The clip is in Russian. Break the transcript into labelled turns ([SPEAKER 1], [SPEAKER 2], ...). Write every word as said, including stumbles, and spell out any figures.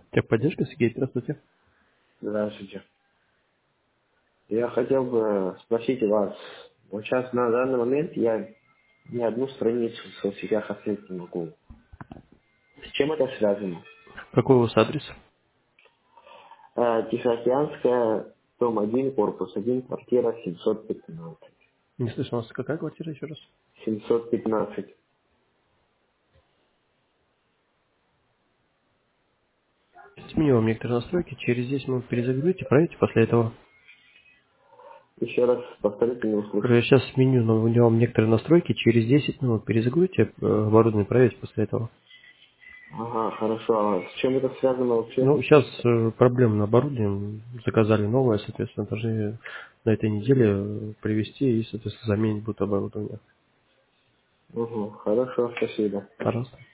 [SPEAKER 1] Техподдержка, Сергей, здравствуйте.
[SPEAKER 2] Здравствуйте. Я хотел бы спросить у вас, вот сейчас на данный момент я ни одну страницу в соцсетях открыть не могу. С чем это связано?
[SPEAKER 1] Какой у вас адрес?
[SPEAKER 2] Э, Тихоокеанская, дом один, корпус один, квартира семьсот пятнадцать.
[SPEAKER 1] Не слышал вас, какая квартира еще раз?
[SPEAKER 2] семьсот пятнадцать.
[SPEAKER 1] Сменю вам некоторые настройки, через десять минут перезагрузите, проверьте после этого.
[SPEAKER 2] Еще раз повторите, не
[SPEAKER 1] Говорю,
[SPEAKER 2] услышал.
[SPEAKER 1] я сейчас сменю но у вам некоторые настройки, через десять минут перезагрузите э, оборудование, проверьте после этого.
[SPEAKER 2] Ага, хорошо. А с чем это связано вообще?
[SPEAKER 1] Ну, сейчас э, проблемы на оборудовании, заказали новое, соответственно, должны на этой неделе э, привезти и, соответственно, заменить будет оборудование.
[SPEAKER 2] Угу, хорошо, спасибо.
[SPEAKER 1] Пожалуйста.